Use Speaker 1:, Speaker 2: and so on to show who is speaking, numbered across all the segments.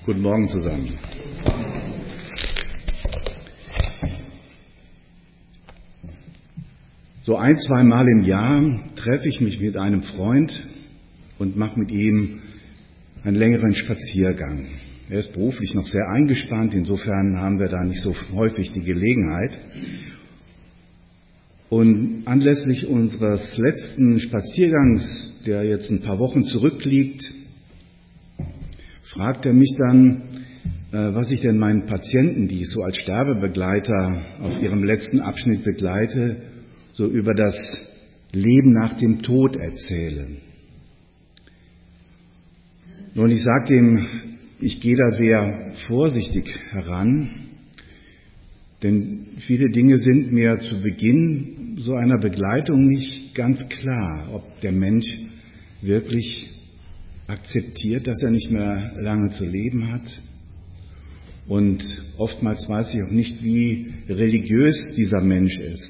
Speaker 1: Guten Morgen zusammen. So 1-2 Mal im Jahr treffe ich mich mit einem Freund und mache mit ihm einen längeren Spaziergang. Er ist beruflich noch sehr eingespannt, insofern haben wir da nicht so häufig die Gelegenheit. Und anlässlich unseres letzten Spaziergangs, der jetzt ein paar Wochen zurückliegt, fragt er mich dann, was ich denn meinen Patienten, die ich so als Sterbebegleiter auf ihrem letzten Abschnitt begleite, so über das Leben nach dem Tod erzähle. Nun, ich sagte ihm, ich gehe da sehr vorsichtig heran, denn viele Dinge sind mir zu Beginn so einer Begleitung nicht ganz klar, ob der Mensch wirklich akzeptiert, dass er nicht mehr lange zu leben hat. Und oftmals weiß ich auch nicht, wie religiös dieser Mensch ist.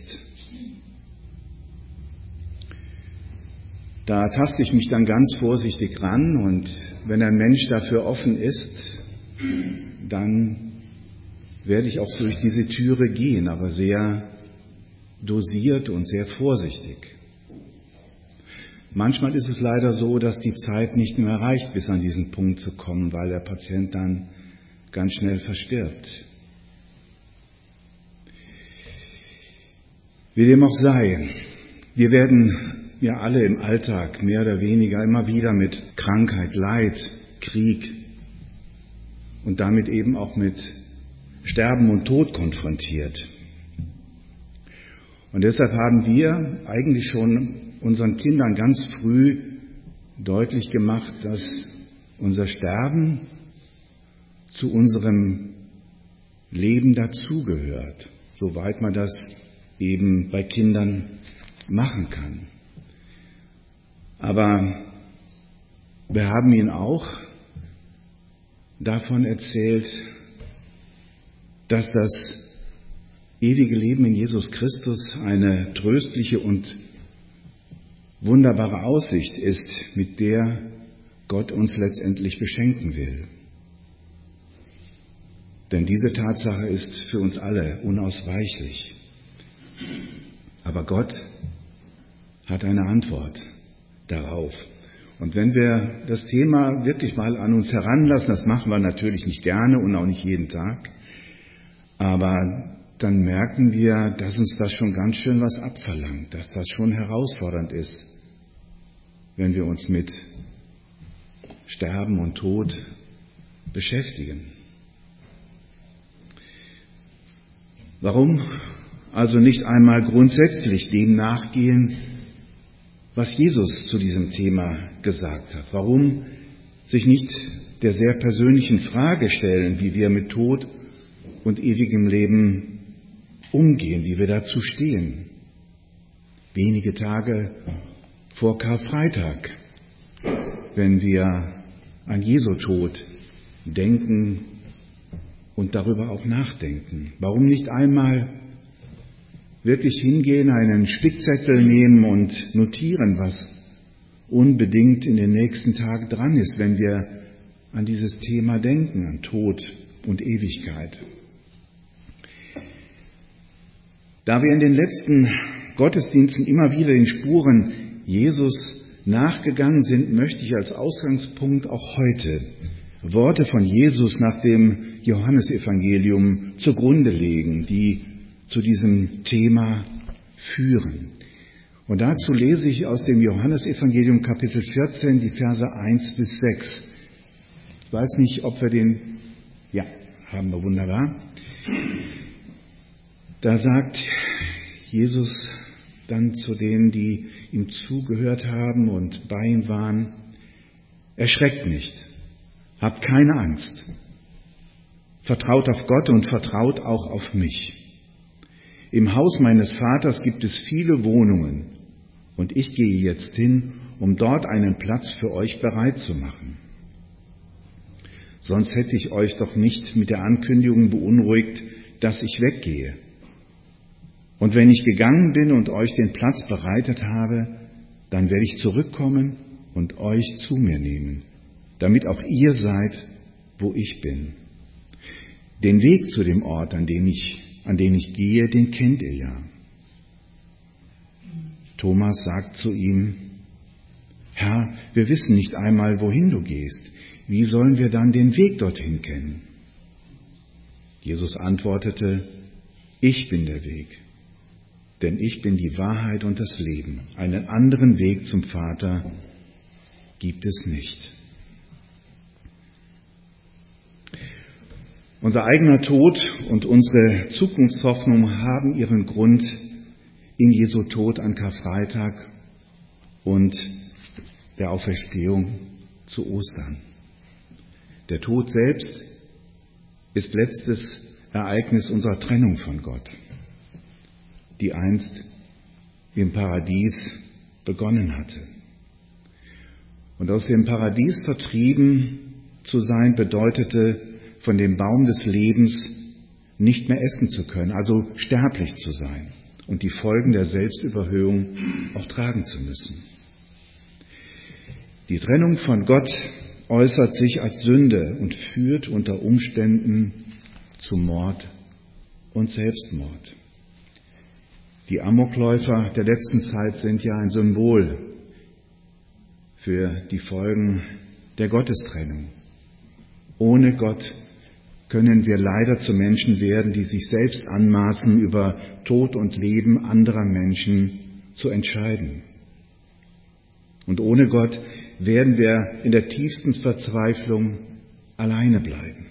Speaker 1: Da taste ich mich dann ganz vorsichtig ran, und wenn ein Mensch dafür offen ist, dann werde ich auch durch diese Türe gehen, aber sehr dosiert und sehr vorsichtig. Manchmal ist es leider so, dass die Zeit nicht mehr reicht, bis an diesen Punkt zu kommen, weil der Patient dann ganz schnell verstirbt. Wie dem auch sei, wir werden ja alle im Alltag mehr oder weniger immer wieder mit Krankheit, Leid, Krieg und damit eben auch mit Sterben und Tod konfrontiert. Und deshalb haben wir eigentlich schon unseren Kindern ganz früh deutlich gemacht, dass unser Sterben zu unserem Leben dazugehört, soweit man das eben bei Kindern machen kann. Aber wir haben ihnen auch davon erzählt, dass das ewige Leben in Jesus Christus eine tröstliche und wunderbare Aussicht ist, mit der Gott uns letztendlich beschenken will. Denn diese Tatsache ist für uns alle unausweichlich. Aber Gott hat eine Antwort darauf. Und wenn wir das Thema wirklich mal an uns heranlassen, das machen wir natürlich nicht gerne und auch nicht jeden Tag, aber dann merken wir, dass uns das schon ganz schön was abverlangt, dass das schon herausfordernd ist, wenn wir uns mit Sterben und Tod beschäftigen. Warum also nicht einmal grundsätzlich dem nachgehen, was Jesus zu diesem Thema gesagt hat? Warum sich nicht der sehr persönlichen Frage stellen, wie wir mit Tod und ewigem Leben umgehen, wie wir dazu stehen? Wenige Tage vor Karfreitag, wenn wir an Jesu Tod denken und darüber auch nachdenken. Warum nicht einmal wirklich hingehen, einen Spickzettel nehmen und notieren, was unbedingt in den nächsten Tagen dran ist, wenn wir an dieses Thema denken, an Tod und Ewigkeit. Da wir in den letzten Gottesdiensten immer wieder den Spuren Jesus nachgegangen sind, möchte ich als Ausgangspunkt auch heute Worte von Jesus nach dem Johannesevangelium zugrunde legen, die zu diesem Thema führen. Und dazu lese ich aus dem Johannesevangelium Kapitel 14 die Verse 1 bis 6. Ich weiß nicht, ob wir den... Ja, haben wir, wunderbar. Da sagt Jesus dann zu denen, die ihm zugehört haben und bei ihm waren: Erschreckt nicht, habt keine Angst, vertraut auf Gott und vertraut auch auf mich. Im Haus meines Vaters gibt es viele Wohnungen, und ich gehe jetzt hin, um dort einen Platz für euch bereit zu machen. Sonst hätte ich euch doch nicht mit der Ankündigung beunruhigt, dass ich weggehe. Und wenn ich gegangen bin und euch den Platz bereitet habe, dann werde ich zurückkommen und euch zu mir nehmen, damit auch ihr seid, wo ich bin. Den Weg zu dem Ort, an den ich gehe, den kennt ihr ja. Thomas sagt zu ihm: Herr, wir wissen nicht einmal, wohin du gehst. Wie sollen wir dann den Weg dorthin kennen? Jesus antwortete: Ich bin der Weg, denn ich bin die Wahrheit und das Leben. Einen anderen Weg zum Vater gibt es nicht. Unser eigener Tod und unsere Zukunftshoffnung haben ihren Grund in Jesu Tod an Karfreitag und der Auferstehung zu Ostern. Der Tod selbst ist letztes Ereignis unserer Trennung von Gott, die einst im Paradies begonnen hatte. Und aus dem Paradies vertrieben zu sein, bedeutete, von dem Baum des Lebens nicht mehr essen zu können, also sterblich zu sein und die Folgen der Selbstüberhöhung auch tragen zu müssen. Die Trennung von Gott äußert sich als Sünde und führt unter Umständen zu Mord und Selbstmord. Die Amokläufer der letzten Zeit sind ja ein Symbol für die Folgen der Gottestrennung. Ohne Gott können wir leider zu Menschen werden, die sich selbst anmaßen, über Tod und Leben anderer Menschen zu entscheiden. Und ohne Gott werden wir in der tiefsten Verzweiflung alleine bleiben.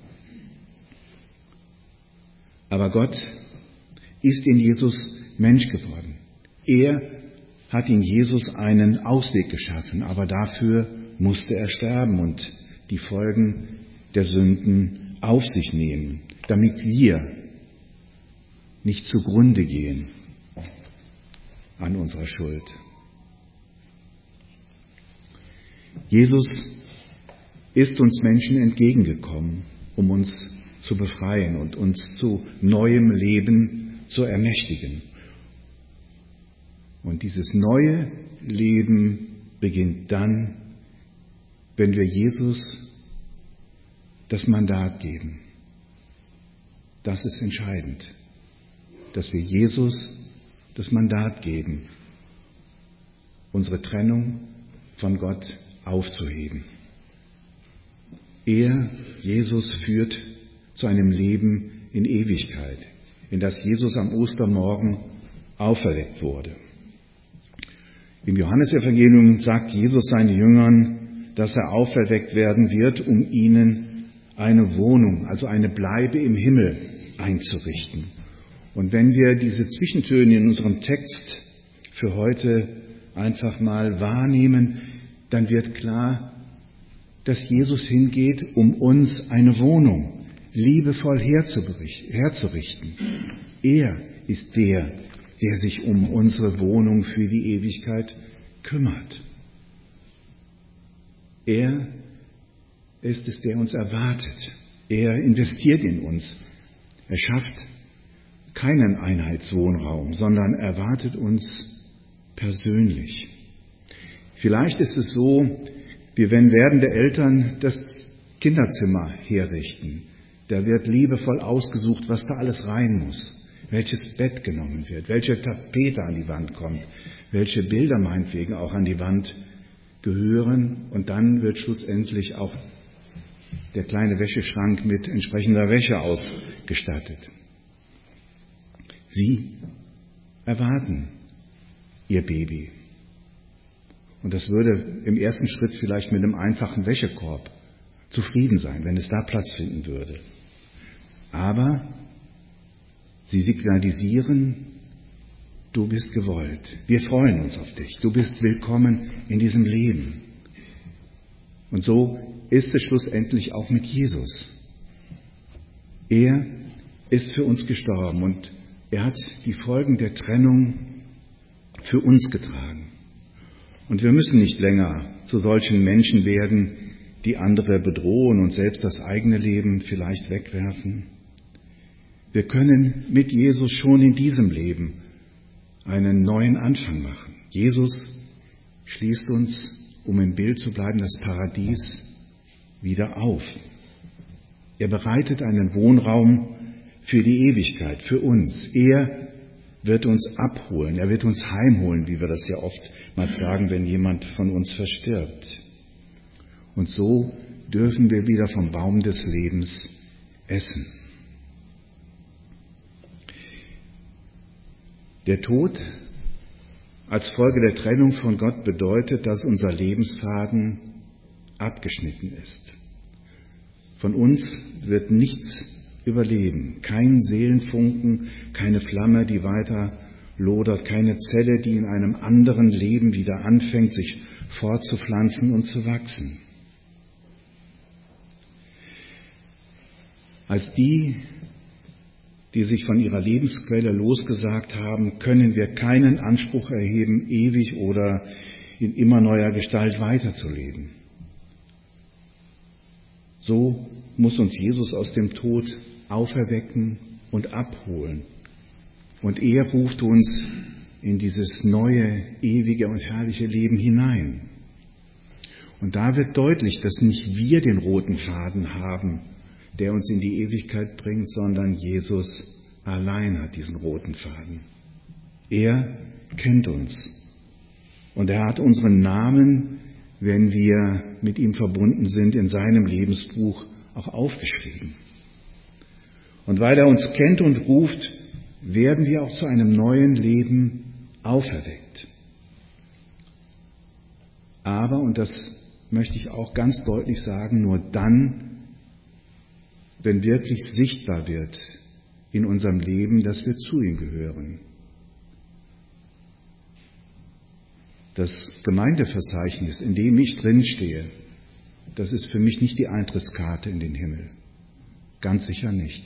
Speaker 1: Aber Gott ist in Jesus Mensch geworden. Er hat in Jesus einen Ausweg geschaffen, aber dafür musste er sterben und die Folgen der Sünden auf sich nehmen, damit wir nicht zugrunde gehen an unserer Schuld. Jesus ist uns Menschen entgegengekommen, um uns zu befreien und uns zu neuem Leben zu ermächtigen. Und dieses neue Leben beginnt dann, wenn wir Jesus das Mandat geben. Das ist entscheidend, dass wir Jesus das Mandat geben, unsere Trennung von Gott aufzuheben. Er, Jesus, führt zu einem Leben in Ewigkeit, in das Jesus am Ostermorgen auferweckt wurde. Im Johannesevangelium sagt Jesus seinen Jüngern, dass er auferweckt werden wird, um ihnen eine Wohnung, also eine Bleibe im Himmel einzurichten. Und wenn wir diese Zwischentöne in unserem Text für heute einfach mal wahrnehmen, dann wird klar, dass Jesus hingeht, um uns eine Wohnung liebevoll herzurichten. Er ist der sich um unsere Wohnung für die Ewigkeit kümmert. Er ist es, der uns erwartet. Er investiert in uns. Er schafft keinen Einheitswohnraum, sondern erwartet uns persönlich. Vielleicht ist es so, wie wenn werdende Eltern das Kinderzimmer herrichten. Da wird liebevoll ausgesucht, was da alles rein muss, welches Bett genommen wird, welche Tapete an die Wand kommt, welche Bilder meinetwegen auch an die Wand gehören, und dann wird schlussendlich auch der kleine Wäscheschrank mit entsprechender Wäsche ausgestattet. Sie erwarten ihr Baby. Und das würde im ersten Schritt vielleicht mit einem einfachen Wäschekorb zufrieden sein, wenn es da Platz finden würde. Aber sie signalisieren, du bist gewollt. Wir freuen uns auf dich. Du bist willkommen in diesem Leben. Und so ist es schlussendlich auch mit Jesus. Er ist für uns gestorben und er hat die Folgen der Trennung für uns getragen. Und wir müssen nicht länger zu solchen Menschen werden, die andere bedrohen und selbst das eigene Leben vielleicht wegwerfen. Wir können mit Jesus schon in diesem Leben einen neuen Anfang machen. Jesus schließt uns, um im Bild zu bleiben, das Paradies wieder auf. Er bereitet einen Wohnraum für die Ewigkeit, für uns. Er wird uns abholen, er wird uns heimholen, wie wir das ja oftmals sagen, wenn jemand von uns verstirbt. Und so dürfen wir wieder vom Baum des Lebens essen. Der Tod als Folge der Trennung von Gott bedeutet, dass unser Lebensfaden abgeschnitten ist. Von uns wird nichts überleben, kein Seelenfunken, keine Flamme, die weiter lodert, keine Zelle, die in einem anderen Leben wieder anfängt, sich fortzupflanzen und zu wachsen. Als die sich von ihrer Lebensquelle losgesagt haben, können wir keinen Anspruch erheben, ewig oder in immer neuer Gestalt weiterzuleben. So muss uns Jesus aus dem Tod auferwecken und abholen. Und er ruft uns in dieses neue, ewige und herrliche Leben hinein. Und da wird deutlich, dass nicht wir den roten Faden haben, der uns in die Ewigkeit bringt, sondern Jesus allein hat diesen roten Faden. Er kennt uns und er hat unseren Namen, wenn wir mit ihm verbunden sind, in seinem Lebensbuch auch aufgeschrieben. Und weil er uns kennt und ruft, werden wir auch zu einem neuen Leben auferweckt. Aber, und das möchte ich auch ganz deutlich sagen, nur dann, wenn wirklich sichtbar wird in unserem Leben, dass wir zu ihm gehören. Das Gemeindeverzeichnis, in dem ich drinstehe, das ist für mich nicht die Eintrittskarte in den Himmel. Ganz sicher nicht.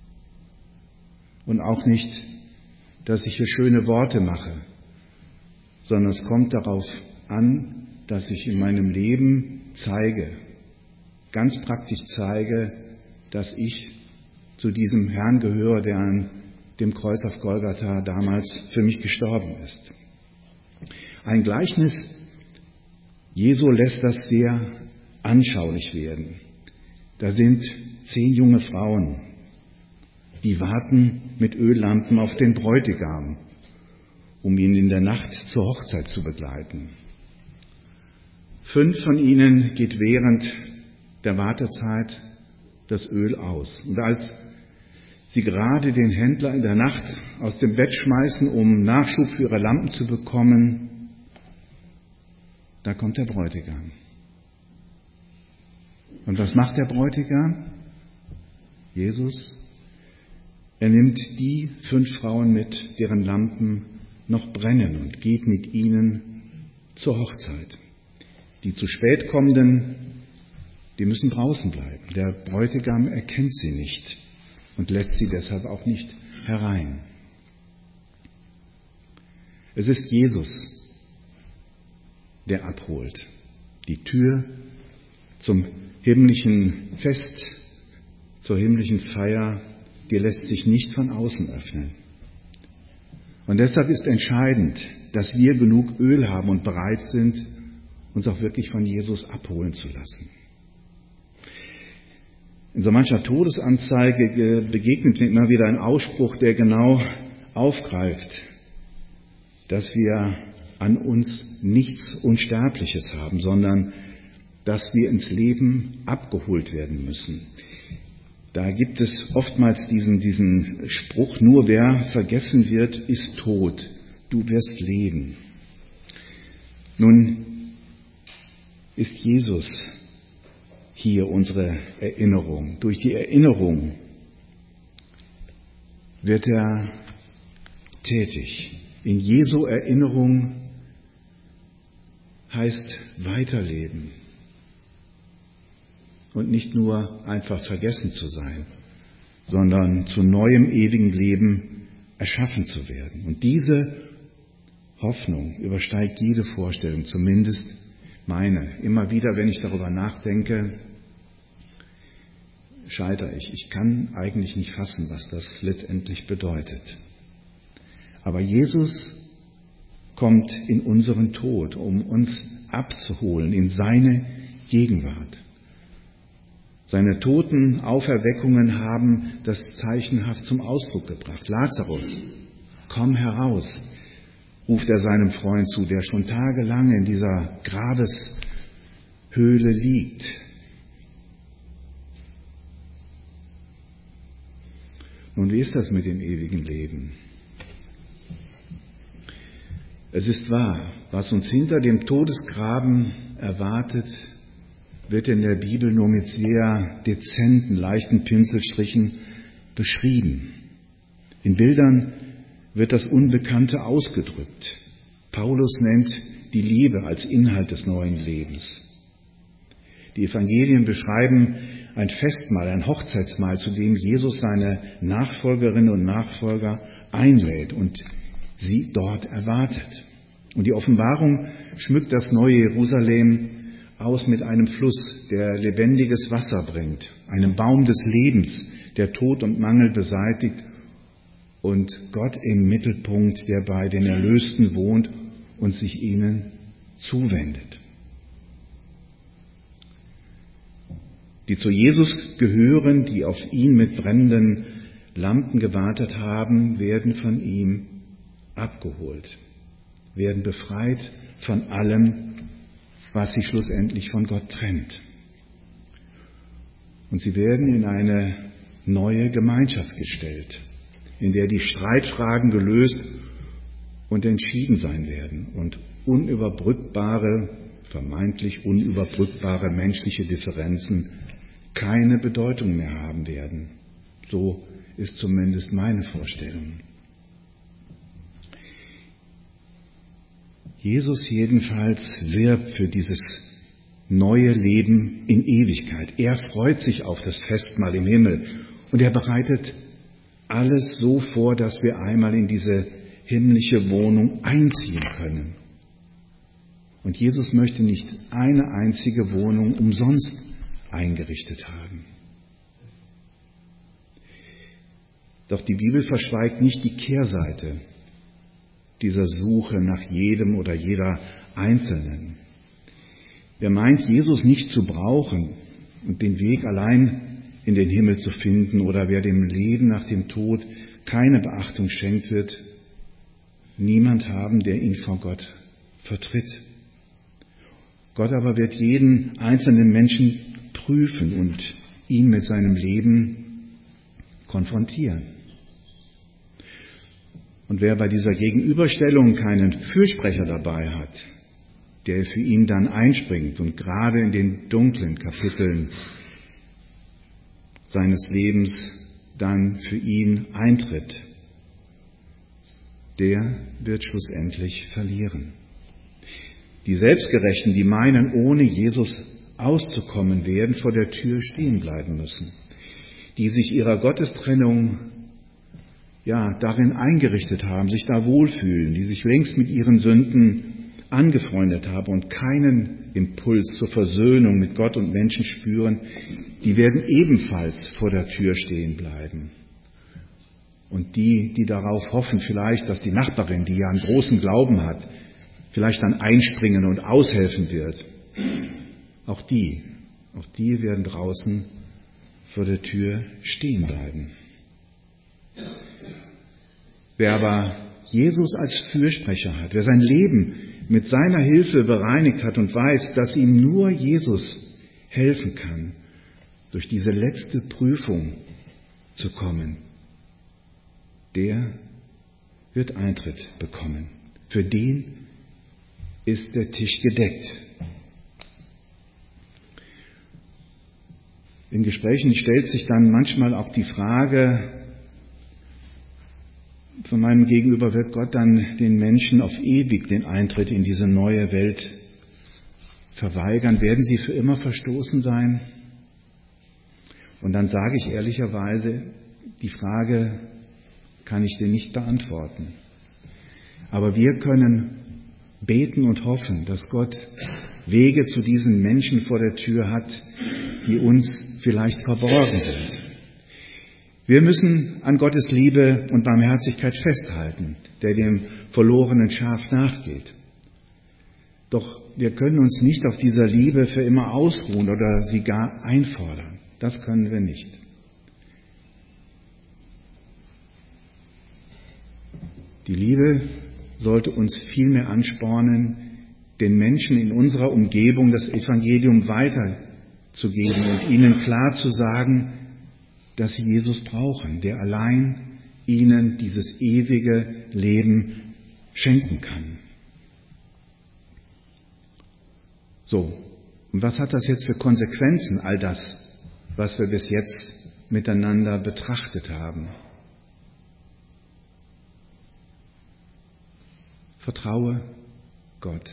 Speaker 1: Und auch nicht, dass ich hier schöne Worte mache, sondern es kommt darauf an, dass ich in meinem Leben zeige, ganz praktisch zeige, dass ich zu diesem Herrn gehöre, der an dem Kreuz auf Golgatha damals für mich gestorben ist. Ein Gleichnis Jesu lässt das sehr anschaulich werden. Da sind 10 junge Frauen, die warten mit Öllampen auf den Bräutigam, um ihn in der Nacht zur Hochzeit zu begleiten. 5 von ihnen geht während der Wartezeit das Öl aus. Und als sie gerade den Händler in der Nacht aus dem Bett schmeißen, um Nachschub für ihre Lampen zu bekommen, da kommt der Bräutigam. Und was macht der Bräutigam? Jesus? Er nimmt die 5 Frauen mit, deren Lampen noch brennen und geht mit ihnen zur Hochzeit. Die zu spät kommenden, die müssen draußen bleiben. Der Bräutigam erkennt sie nicht und lässt sie deshalb auch nicht herein. Es ist Jesus, der abholt. Die Tür zum himmlischen Fest, zur himmlischen Feier, die lässt sich nicht von außen öffnen. Und deshalb ist entscheidend, dass wir genug Öl haben und bereit sind, uns auch wirklich von Jesus abholen zu lassen. In so mancher Todesanzeige begegnet mir immer wieder ein Ausspruch, der genau aufgreift, dass wir an uns nichts Unsterbliches haben, sondern dass wir ins Leben abgeholt werden müssen. Da gibt es oftmals diesen Spruch, nur wer vergessen wird, ist tot, du wirst leben. Nun ist Jesus hier unsere Erinnerung. Durch die Erinnerung wird er tätig. In Jesu Erinnerung heißt weiterleben und nicht nur einfach vergessen zu sein, sondern zu neuem ewigen Leben erschaffen zu werden. Und diese Hoffnung übersteigt jede Vorstellung, zumindest meine. Immer wieder, wenn ich darüber nachdenke, scheitere ich. Ich kann eigentlich nicht fassen, was das letztendlich bedeutet. Aber Jesus kommt in unseren Tod, um uns abzuholen in seine Gegenwart. Seine Totenauferweckungen haben das zeichenhaft zum Ausdruck gebracht. Lazarus, komm heraus, ruft er seinem Freund zu, der schon tagelang in dieser Grabeshöhle liegt. Nun, wie ist das mit dem ewigen Leben? Es ist wahr, was uns hinter dem Todesgraben erwartet, wird in der Bibel nur mit sehr dezenten, leichten Pinselstrichen beschrieben. In Bildern wird das Unbekannte ausgedrückt. Paulus nennt die Liebe als Inhalt des neuen Lebens. Die Evangelien beschreiben ein Festmahl, ein Hochzeitsmahl, zu dem Jesus seine Nachfolgerinnen und Nachfolger einlädt und sie dort erwartet. Und die Offenbarung schmückt das neue Jerusalem aus mit einem Fluss, der lebendiges Wasser bringt, einem Baum des Lebens, der Tod und Mangel beseitigt und Gott im Mittelpunkt, der bei den Erlösten wohnt und sich ihnen zuwendet. Die zu Jesus gehören, die auf ihn mit brennenden Lampen gewartet haben, werden von ihm abgeholt, werden befreit von allem, was sie schlussendlich von Gott trennt. Und sie werden in eine neue Gemeinschaft gestellt, in der die Streitfragen gelöst und entschieden sein werden und vermeintlich unüberbrückbare menschliche Differenzen keine Bedeutung mehr haben werden. So ist zumindest meine Vorstellung. Jesus jedenfalls wirbt für dieses neue Leben in Ewigkeit. Er freut sich auf das Festmahl im Himmel und er bereitet alles so vor, dass wir einmal in diese himmlische Wohnung einziehen können. Und Jesus möchte nicht eine einzige Wohnung umsonst eingerichtet haben. Doch die Bibel verschweigt nicht die Kehrseite dieser Suche nach jedem oder jeder Einzelnen. Wer meint, Jesus nicht zu brauchen und den Weg allein in den Himmel zu finden, oder wer dem Leben nach dem Tod keine Beachtung schenkt, wird niemand haben, der ihn vor Gott vertritt. Gott aber wird jeden einzelnen Menschen prüfen und ihn mit seinem Leben konfrontieren. Und wer bei dieser Gegenüberstellung keinen Fürsprecher dabei hat, der für ihn dann einspringt und gerade in den dunklen Kapiteln seines Lebens dann für ihn eintritt, der wird schlussendlich verlieren. Die Selbstgerechten, die meinen, ohne Jesus auszukommen, werden vor der Tür stehen bleiben müssen, die sich ihrer Gottestrennung darin eingerichtet haben, sich da wohlfühlen, die sich längst mit ihren Sünden angefreundet haben und keinen Impuls zur Versöhnung mit Gott und Menschen spüren, die werden ebenfalls vor der Tür stehen bleiben. Und die darauf hoffen vielleicht, dass die Nachbarin, die ja einen großen Glauben hat, vielleicht dann einspringen und aushelfen wird, auch die werden draußen vor der Tür stehen bleiben. Wer aber Jesus als Fürsprecher hat, wer sein Leben mit seiner Hilfe bereinigt hat und weiß, dass ihm nur Jesus helfen kann, durch diese letzte Prüfung zu kommen, der wird Eintritt bekommen. Für den ist der Tisch gedeckt. In Gesprächen stellt sich dann manchmal auch die Frage, von meinem Gegenüber, wird Gott dann den Menschen auf ewig den Eintritt in diese neue Welt verweigern? Werden sie für immer verstoßen sein? Und dann sage ich ehrlicherweise, die Frage kann ich dir nicht beantworten. Aber wir können beten und hoffen, dass Gott Wege zu diesen Menschen vor der Tür hat, die uns vielleicht verborgen sind. Wir müssen an Gottes Liebe und Barmherzigkeit festhalten, der dem verlorenen Schaf nachgeht. Doch wir können uns nicht auf dieser Liebe für immer ausruhen oder sie gar einfordern. Das können wir nicht. Die Liebe sollte uns vielmehr anspornen, den Menschen in unserer Umgebung das Evangelium weiterzugeben und ihnen klar zu sagen, dass sie Jesus brauchen, der allein ihnen dieses ewige Leben schenken kann. So, und was hat das jetzt für Konsequenzen, all das, was wir bis jetzt miteinander betrachtet haben? Vertraue Gott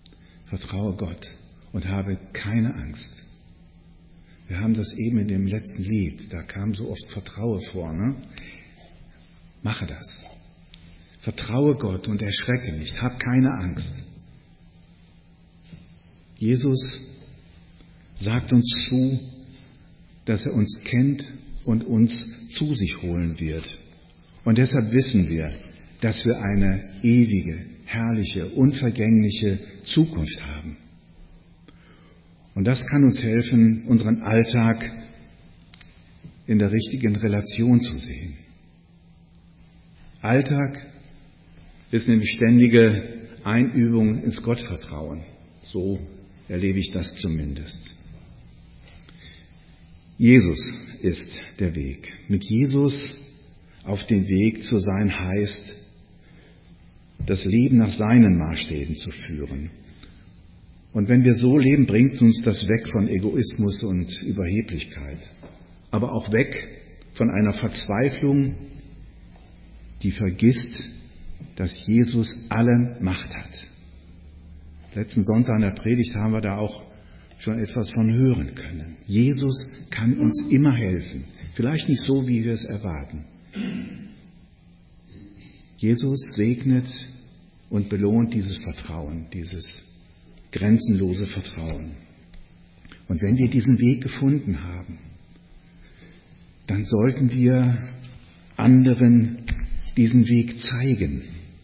Speaker 1: und habe keine Angst. Wir haben das eben in dem letzten Lied, da kam so oft Vertraue vor, ne? Mache das. Vertraue Gott und erschrecke nicht, hab keine Angst. Jesus sagt uns zu, dass er uns kennt und uns zu sich holen wird. Und deshalb wissen wir, dass wir eine ewige, herrliche, unvergängliche Zukunft haben. Und das kann uns helfen, unseren Alltag in der richtigen Relation zu sehen. Alltag ist nämlich ständige Einübung ins Gottvertrauen. So erlebe ich das zumindest. Jesus ist der Weg. Mit Jesus auf den Weg zu sein heißt, das Leben nach seinen Maßstäben zu führen. Und wenn wir so leben, bringt uns das weg von Egoismus und Überheblichkeit, aber auch weg von einer Verzweiflung, die vergisst, dass Jesus alle Macht hat. Letzten Sonntag in der Predigt haben wir da auch schon etwas von hören können. Jesus kann uns immer helfen, vielleicht nicht so, wie wir es erwarten. Jesus segnet und belohnt dieses Vertrauen, dieses grenzenlose Vertrauen. Und wenn wir diesen Weg gefunden haben, dann sollten wir anderen diesen Weg zeigen.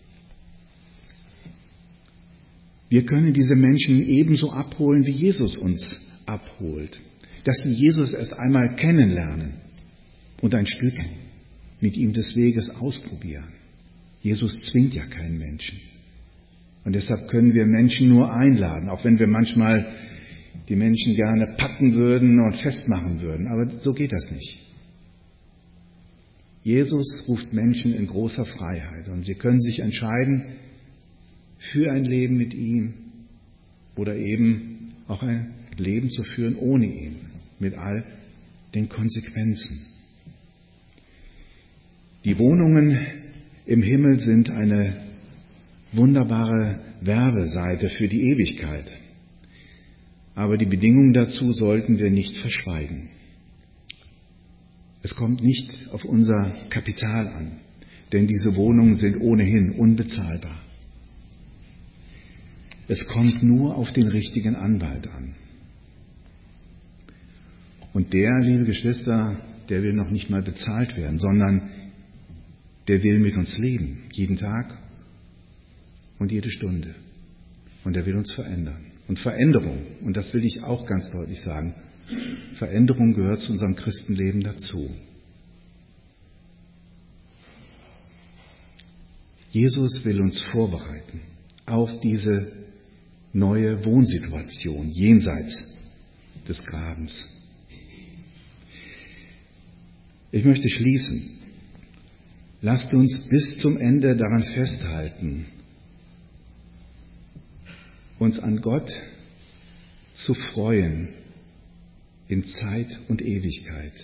Speaker 1: Wir können diese Menschen ebenso abholen, wie Jesus uns abholt. Dass sie Jesus erst einmal kennenlernen und ein Stück mit ihm des Weges ausprobieren. Jesus zwingt ja keinen Menschen. Und deshalb können wir Menschen nur einladen, auch wenn wir manchmal die Menschen gerne packen würden und festmachen würden. Aber so geht das nicht. Jesus ruft Menschen in großer Freiheit und sie können sich entscheiden für ein Leben mit ihm oder eben auch ein Leben zu führen ohne ihn, mit all den Konsequenzen. Die Wohnungen im Himmel sind eine wunderbare Werbeseite für die Ewigkeit. Aber die Bedingungen dazu sollten wir nicht verschweigen. Es kommt nicht auf unser Kapital an, denn diese Wohnungen sind ohnehin unbezahlbar. Es kommt nur auf den richtigen Anwalt an. Und der, liebe Geschwister, der will noch nicht mal bezahlt werden, sondern der will mit uns leben, jeden Tag und jede Stunde. Und er will uns verändern. Und Veränderung, und das will ich auch ganz deutlich sagen, Veränderung gehört zu unserem Christenleben dazu. Jesus will uns vorbereiten auf diese neue Wohnsituation jenseits des Grabens. Ich möchte schließen. Lasst uns bis zum Ende daran festhalten, uns an Gott zu freuen in Zeit und Ewigkeit.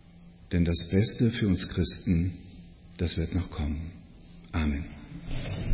Speaker 1: Denn das Beste für uns Christen, das wird noch kommen. Amen.